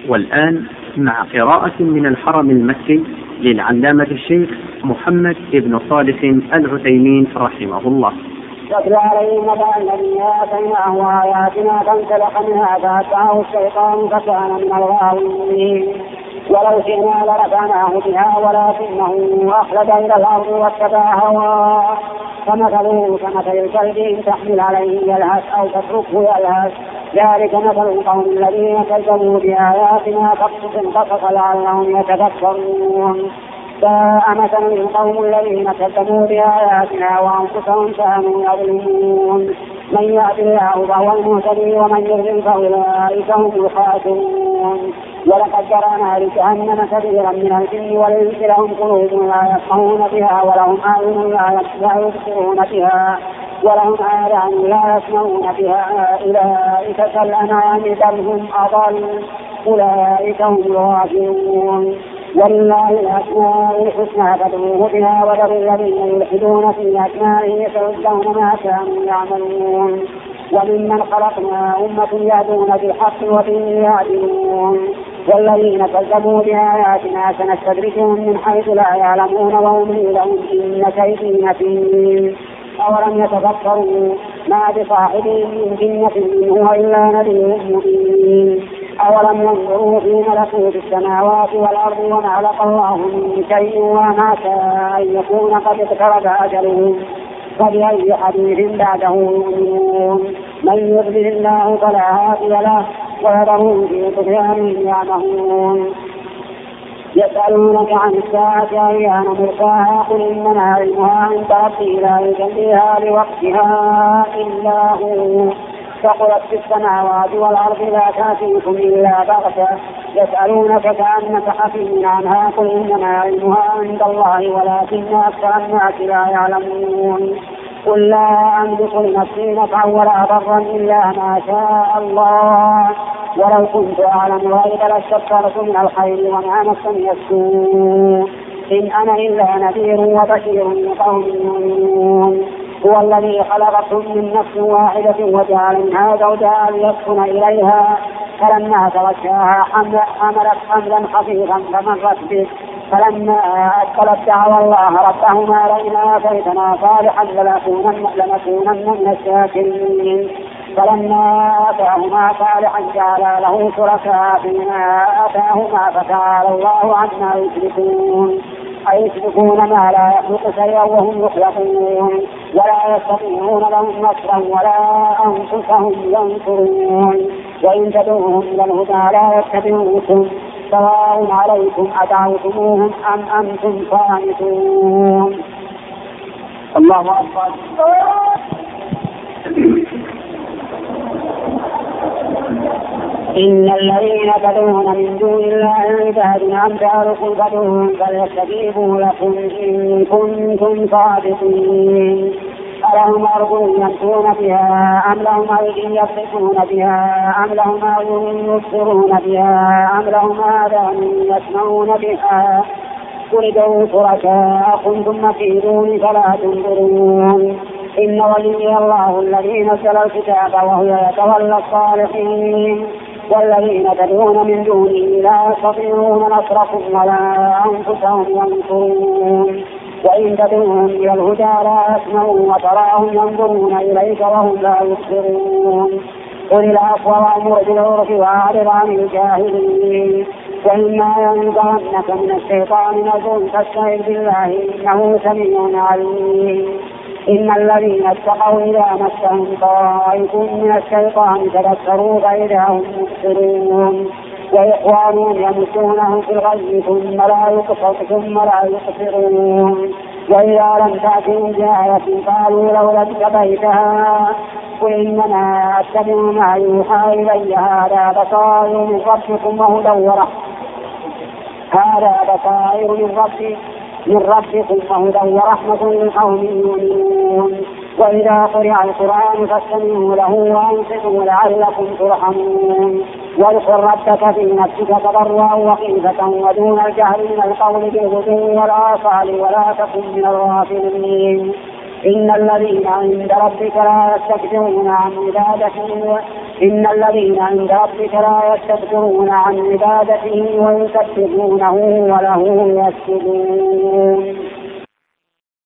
والآن مع قراءة من الحرم المكي للعلامة الشيخ محمد بن صالح العثيمين رحمه الله. واتل عليهم نبأ الذي آتيناه آياتنا فانسلخ منها فأتبعه الشيطان فكان من الغاوين. ولو شئنا لرفعناه بها ولكنه أخلد إلى الأرض واتبع هواه فمثله كمثل الكلب إن تحمل عليه يلهث أو تتركه يلهث ذلك مثل القوم الذين كذبوا بآياتنا فاقصص القصص لعلهم يتفكرون. ساء مثل القوم الذين كذبوا بآياتنا وأنفسهم كانوا يظلمون. من يهد الله فهو المهتدي ومن يضلل فأولئك هم الخاسرون. ولقد ذرأنا لجهنم كثيرا من الجن والإنس لهم قلوب لا يفقهون بها ولهم أعين لا يبصرون بها ولهم آذان لا يسمعون بها أولئك كالأنعام بل هم أضل أولئك هم الغافلون. ولله الأسماء الحسنى فادعوه بها وذروا الذين يلحدون في أسمائه سيجزون ما كانوا يعملون. وممن خلقنا أمة يهدون بالحق وبه يعدلون. والذين كذبوا بآياتنا سنستدرجهم من حيث لا يعلمون وأملي لهم إن كيدي متين. أولم يتفكروا ما بصاحبهم من جنة إن هو إلا نذير مبين. أولم ينظروا في ملكوت السماوات والأرض وما خلق الله من شيء وما شاء أن يكون قد اقترب أجلهم فبأي حديث بعده يؤمنون. من يضلل الله فلا هادي له ويذرهم في طغيانهم يعمهون. يسألونك عن الساعة أيان مرساها قل إنما علمها عند ربي لا يجليها لوقتها إلا هو ثقلت في السماوات والأرض لا تأتيكم إلا بغتة يسألونك كأنك حفي عنها قل إنما علمها عند الله ولكن أكثر الناس لا يعلمون. قل لا أملك لنفسي نفعا ولا ضرا إلا ما شاء الله ولو كنت أعلم الغيب لاستكثرت من الخير وما مسني السوء إن أنا إلا نذير وبشير لقوم يؤمنون. هو الذي خلقكم من نفس واحدة وجعل منها زوجها ليسكن إليها فلما تغشاها حملت حملا خفيفا فمرت به فلما أثقلت دعوا الله ربهما لئن آتيتنا صالحا لنكونن من الشاكرين. فلما آتاهما صالحا جعلا له شركاء فيما آتاهما فتعالى الله عما يشركون. أيشركون ما لا يخلق شيئا وهم يخلقون ولا يستطيعون لهم نصرا ولا أنفسهم ينصرون. وإن تدعوهم إلى الهدى لا يتبعوكم سواء عليكم أدعوتموهم أم أنتم صامتون. الله أكبر. إن الذين تدعون من دون الله عباد أمثالكم فادعوهم فليستجيبوا لكم إن كنتم صادقين. ألهم أرجل يمشون بها أم لهم أيدي يبطشون بها أم لهم أعين يبصرون بها أم لهم آذان يسمعون بها قل ادعوا شركاءكم ثم كيدون فلا تنظرون. إن ولي الله الذي نزل الكتاب وهو يتولى الصالحين. والذين تدعون من دونه لا يستطيعون نصركم ولا أنفسهم ينصرون. وإن تدعوهم إلى الهدى لا يسمعون وتراهم ينظرون إليك وهم لا يبصرون. قل العفو وأمر بالعرف وأعرض عن الجاهلين. وإما ينزغنك من الشيطان نزغ فاستعذ بالله إنه سميع عليم. إن الذين اتقوا إذا مسهم طائف من الشيطان تذكروا فإذا هم مبصرون. وإخوانهم يمشونه في الغي ثم لا يقصرون. وإذا لم تأتهم بآية قالوا لولا اتبعتها قل إنما أتبع ما يوحى إلي هذا بصائر من ربكم وهدى ورحمة لقوم يؤمنون. وإذا قرئ القرآن فاستمعوا له وأنصتوا لعلكم ترحمون. واذكر ربك في نفسك تضرعا وخيفة ودون الجهل من القول بالغدو والآصال ولا تكن من الغافلين. إن الذين عند ربك لا يستكبرون عن عبادته ويسبحونه وله يسجدون.